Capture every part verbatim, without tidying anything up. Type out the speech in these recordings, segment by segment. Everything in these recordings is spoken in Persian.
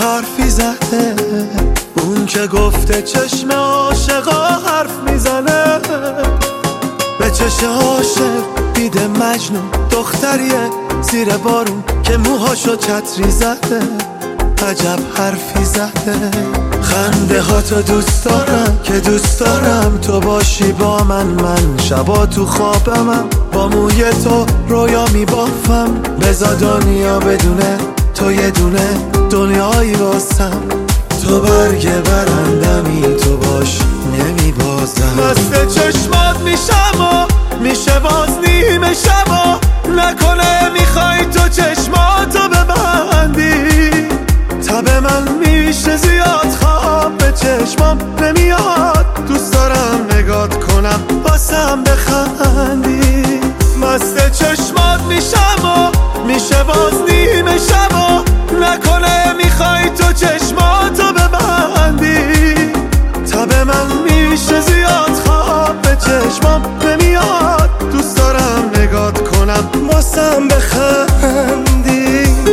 حرفی زده، اون که گفته چشم عاشقا حرف میزنه. به چشم عاشق دیده مجنون دختریه زیر بارون که موهاشو چتری زده. عجب حرفی زده. خنده ها تو دوست دارم که دوست دارم تو باشی با من. من شبا تو خوابمم با موی تو رویا میبافم. بزا دنیا بدونه تو یه دونه دنیایی واسم. تو برگ برندمی تو باش نمیبازم. مست چشمات میشم و میشه باز نیمه شبا. نکنه میخوای تو چشماتو ببندی. تب من میشه زیاد خواب به چشمام نمیاد. دوست دارم نگات کنم واسم بخندی. مست چشمات میشم و میشه باز نیمه شبا. نکنه میخوای تو چشماتو ببندی. تب من میشه زیاد خواب به چشمام نمیاد. دوست دارم نگات کنم واسم بخندی.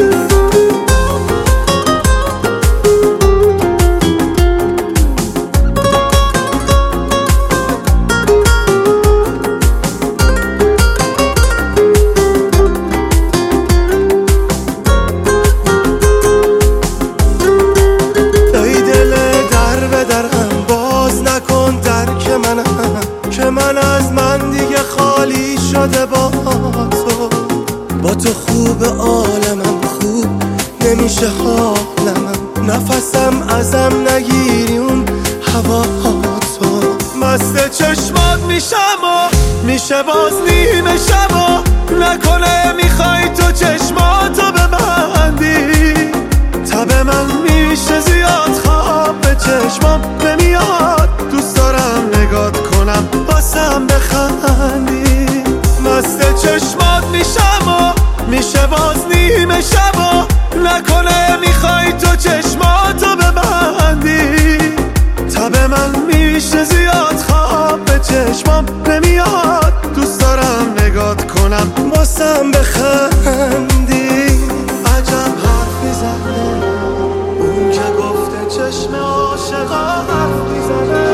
من از من دیگه خالی شده با تو. با تو خوب عالمم خوب نمیشه حالمم. نفسم ازم نگیری اون هوا تو. مست چشمات میشم و میشه باز نیمه شبا. نکنه میخوای تو چشماتو ببندی. تب من میشه زیاد خواب به چشمام نمیاد. دوست دارم نگات کنم واسم بخندی. مست چشمات میشم و میشه باز نیمه شبا. نکنه میخوای تو چشماتو ببندی. تب من میشه زیاد خواب به چشمام نمیاد. دوست دارم نگات کنم واسم بخندی. عجب حرفی زده، اون که گفته چشم عاشقا حرف میزنه.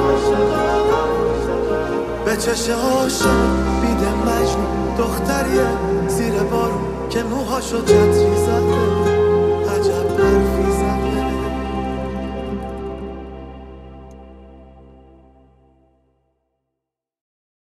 به چشم عاشق بیده مجنون دختریه زیر بارون که موهاشو چتری زده.